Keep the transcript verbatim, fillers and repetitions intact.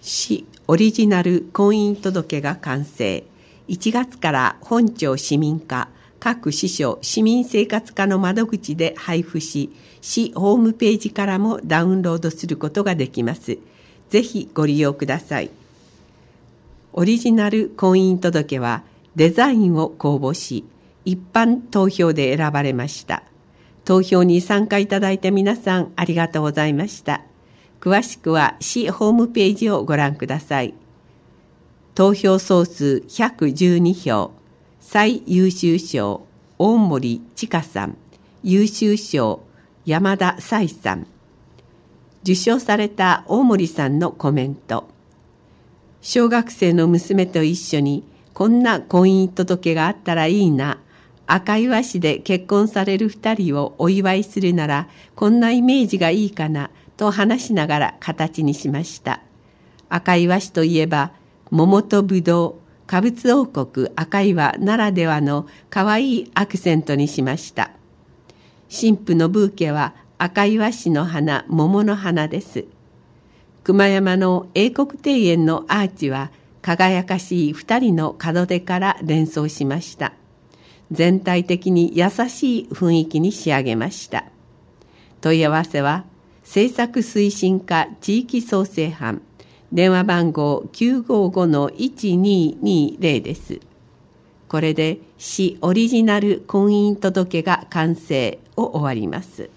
市オリジナル婚姻届が完成。いちがつから本庁市民課、各支所市民生活課の窓口で配布し、市ホームページからもダウンロードすることができます。ぜひご利用ください。オリジナル婚姻届はデザインを公募し、一般投票で選ばれました。投票に参加いただいた皆さんありがとうございました。詳しくは市ホームページをご覧ください。投票総数ひゃくじゅうにひょう、最優秀賞、大森千佳さん、優秀賞、山田彩さん。受賞された大森さんのコメント。小学生の娘と一緒にこんな婚姻届があったらいいな。赤岩市で結婚される二人をお祝いするならこんなイメージがいいかなと話しながら形にしました。赤岩市といえば桃とぶどう、花物王国赤岩ならではのかわいいアクセントにしました。新婦のブーケは赤岩市の花、桃の花です。熊山の英国庭園のアーチは輝かしい二人の門出から連想しました。全体的に優しい雰囲気に仕上げました。問い合わせは政策推進課地域創生班、電話番号 きゅうごごのいちににゼロ です。これで市オリジナル婚姻届が完成を終わります。